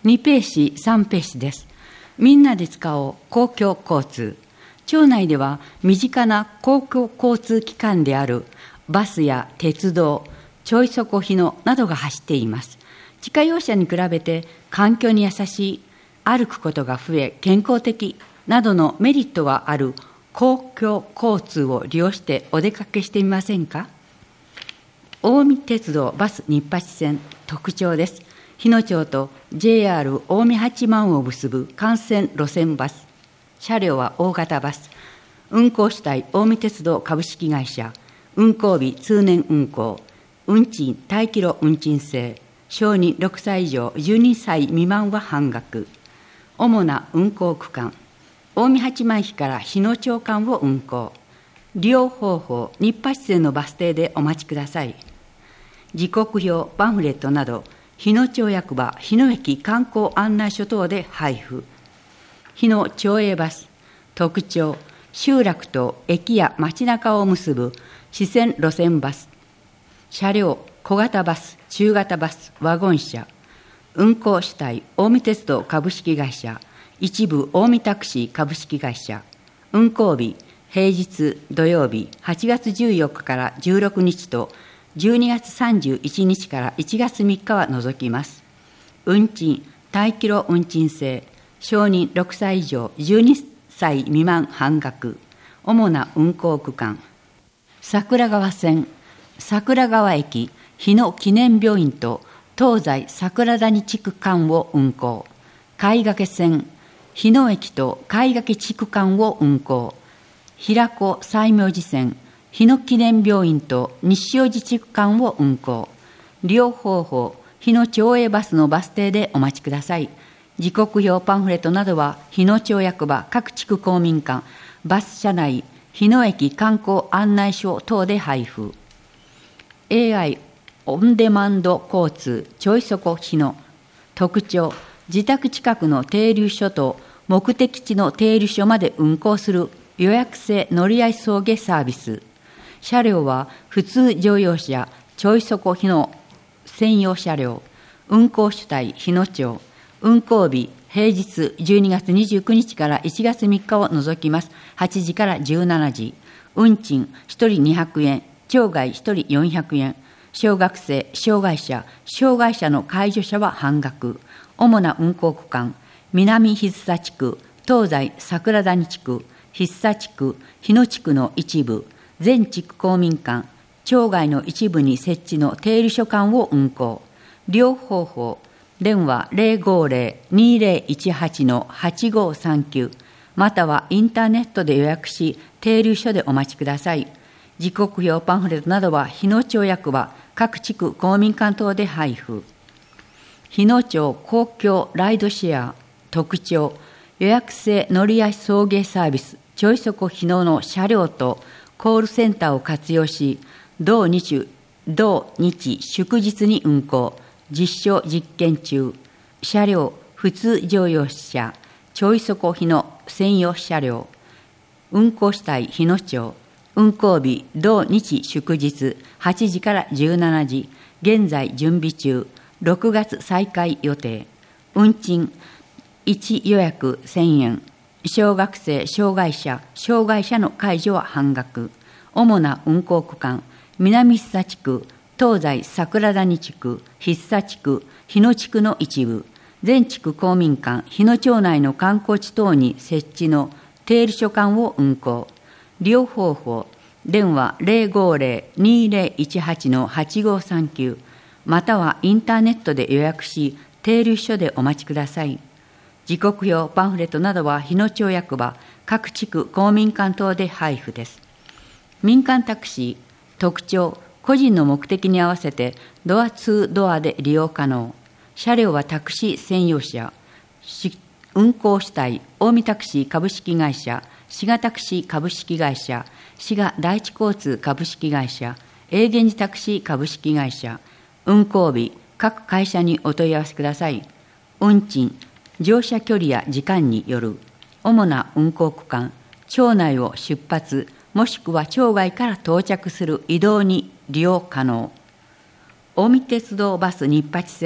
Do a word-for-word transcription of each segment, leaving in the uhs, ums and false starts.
にページ、さんページです。みんなで使おう公共交通。町内では身近な公共交通機関であるバスや鉄道、ちょいそこひのなどが走っています。自家用車に比べて環境に優しい、歩くことが増え健康的などのメリットがある公共交通を利用してお出かけしてみませんか。近江鉄道バス日八線特徴です。日野町と ジェイアール 近江八幡を結ぶ幹線路線バス。車両は大型バス。運行主体近江鉄道株式会社。運行日通年運行。運賃待機路運賃制。小児ろくさい以上じゅうにさい未満は半額。主な運行区間。近江八幡駅から日野町間を運行。利用方法、日八線のバス停でお待ちください。時刻表、パンフレットなど、日野町役場、日野駅観光案内所等で配布。日野町営バス、特徴、集落と駅や街中を結ぶ支線路線バス。車両、小型バス、中型バス、ワゴン車。運行主体、近江鉄道株式会社。一部近江タクシー株式会社。運行日、平日土曜日はちがつじゅうよっかからじゅうろくにちとじゅうにがつさんじゅういちにちからいちがつみっかは除きます。運賃、待機路運賃制、小児ろくさい以上じゅうにさい未満半額。主な運行区間。桜川線、桜川駅、日野記念病院と東西桜谷地区間を運行。貝掛線、日野駅と貝掛地区間を運行。平子西明寺線、日野記念病院と西小路地区間を運行。利用方法、日野町営バスのバス停でお待ちください。時刻表パンフレットなどは日野町役場各地区公民館、バス車内、日野駅観光案内所等で配布。エーアイ オンデマンド交通ちょいそこ日野。特徴、自宅近くの停留所と目的地の停留所まで運行する予約制乗り合い送迎サービス。車両は普通乗用車、ちょいそこ日野専用車両。運行主体、日野町。運行日、平日じゅうにがつにじゅうくにちからいちがつみっかを除きます。はちじからじゅうしちじ。運賃、ひとりにひゃくえん、町外ひとりよんひゃくえん。小学生、障害者、障害者の介助者は半額。主な運行区間、南筆佐地区、東西桜谷地区、筆佐地区、日野地区の一部、全地区公民館、町外の一部に設置の停留所間を運行。利用方法、電話 ゼロごゼロ にゼロいちはち はちごさんきゅう、またはインターネットで予約し、停留所でお待ちください。時刻表パンフレットなどは日野町役場各地区公民館等で配布。日野町公共ライドシェア特徴、予約制乗り合い送迎サービスちょいそこ日野の車両とコールセンターを活用し、同日、同日祝日に運行。実証実験中。車両、普通乗用車、ちょいそこ日野専用車両。運行主体、日野町。運行日、同日祝日、はちじからじゅうしちじ。現在準備中。ろくがつ再開予定。運賃、いち予約せんえん。小学生、障害者、障害者の介助は半額。主な運行区間、南筆佐地区、東西桜谷地区、筆佐地区、日野地区の一部、全地区公民館、日野町内の観光地等に設置の停留所間を運行。利用方法、電話 ゼロごゼロ にゼロいちはち はちごさんきゅう、またはインターネットで予約し、停留所でお待ちください。時刻表、パンフレットなどは日野町役場、各地区公民館等で配布です。民間タクシー、特徴、個人の目的に合わせてドアツードアで利用可能。車両はタクシー専用車。運行主体、近江タクシー株式会社、滋賀タクシー株式会社、滋賀第一交通株式会社、永源寺タクシー株式会社。運行日、各会社にお問い合わせください。運賃、乗車距離や時間による。主な運行区間、町内を出発、もしくは町外から到着する移動に利用可能。近江鉄道バス日八線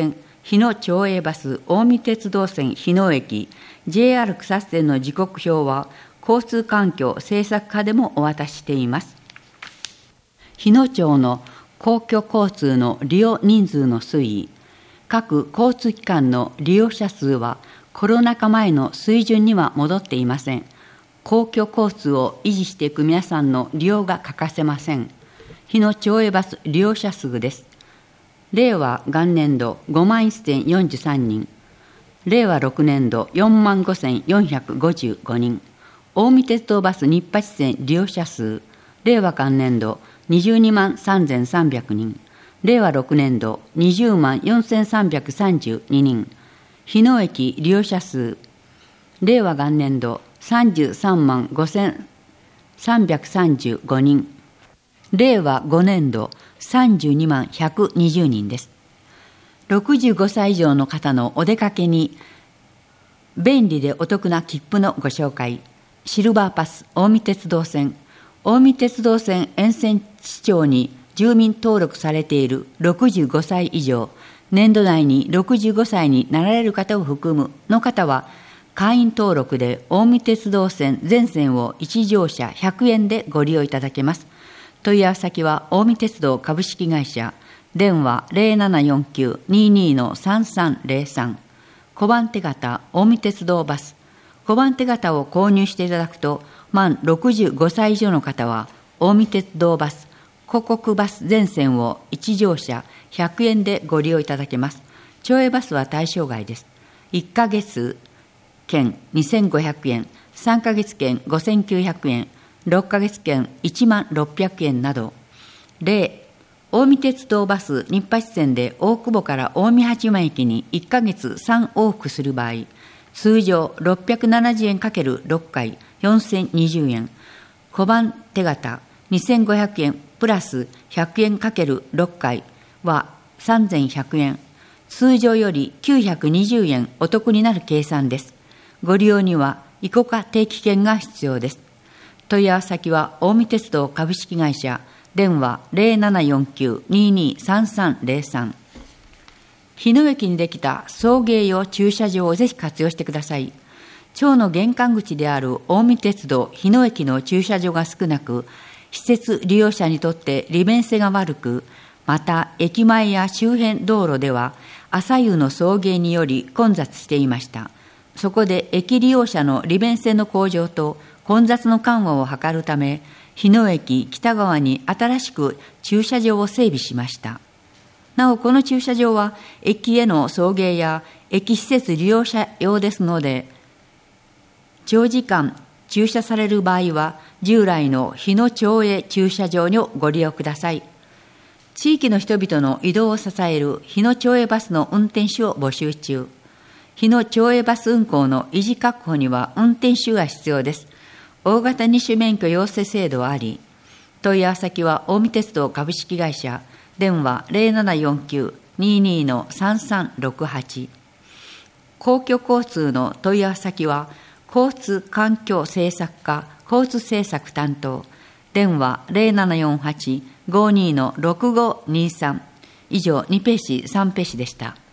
日野町営バス近江鉄道線日野駅 ジェイアール 草津線の時刻表は交通環境政策課でもお渡ししています。日野町の公共交通の利用人数の推移、各交通機関の利用者数はコロナ禍前の水準には戻っていません。公共交通を維持していく皆さんの利用が欠かせません。日野町営バス利用者数です。令和元年度ごまんせんよんじゅうさんにん、令和ろくねん度よんまんごせんよんひゃくごじゅうごにん、近江鉄道バス日発線利用者数、令和元年度にじゅうにまんさんぜんさんびゃくにん、令和ろくねん度にじゅうまんよんせんさんびゃくさんじゅうににん、日野駅利用者数、令和元年度さんじゅうさんまんごせんさんびゃくさんじゅうごにん、令和ごねん度さんじゅうにまんひゃくにじゅうにんです。ろくじゅうごさい以上の方のお出かけに便利でお得な切符のご紹介。シルバーパス近江鉄道線、近江鉄道線沿線市町に住民登録されているろくじゅうごさい以上、年度内にろくじゅうごさいになられる方を含むの方は、会員登録で近江鉄道線全線をいち乗車ひゃくえんでご利用いただけます。問い合わせ先は近江鉄道株式会社、電話 ゼロななよんきゅう にじゅうに さんさんゼロさん、小判手形近江鉄道バス。小判手形を購入していただくと、満ろくじゅうごさい以上の方は近江鉄道バス、広告バス全線をいち乗車ひゃくえんでご利用いただけます。町営バスは対象外です。いっかげつ券にせんごひゃくえん、さんかげつ券ごせんきゅうひゃくえん、ろっかげつ券いちまんろっぴゃくえんなど。例、近江鉄道バス日発線で大久保から近江八幡駅にいっかげつさん往復する場合、通常ろっぴゃくななじゅうえん ×ろっ 回よんせんにじゅうえん、小判手形にせんごひゃくえんプラスひゃくえん ×ろっ 回はさんぜんひゃくえん、通常よりきゅうひゃくにじゅうえんお得になる計算です。ご利用にはイコカ定期券が必要です。問い合わせ先は近江鉄道株式会社、電話 ゼロななよんきゅう にじゅうに さんさんゼロさん。日野駅にできた送迎用駐車場をぜひ活用してください。町の玄関口である近江鉄道日野駅の駐車場が少なく、施設利用者にとって利便性が悪く、また駅前や周辺道路では朝夕の送迎により混雑していました。そこで駅利用者の利便性の向上と混雑の緩和を図るため、日野駅北側に新しく駐車場を整備しました。なお、この駐車場は駅への送迎や駅施設利用者用ですので、長時間駐車される場合は従来の日野町営駐車場をご利用ください。地域の人々の移動を支える日野町営バスの運転手を募集中。日野町営バス運行の維持確保には運転手が必要です。大型二種免許要請制度あり、問い合わせ先は近江鉄道株式会社、電話 ゼロななよんきゅう にじゅうに さんさんろくはち。公共交通の問い合わせ先は、交通環境政策課交通政策担当、電話 ゼロななよんはち ごじゅうに ろくごにさん。以上にページさんページでした。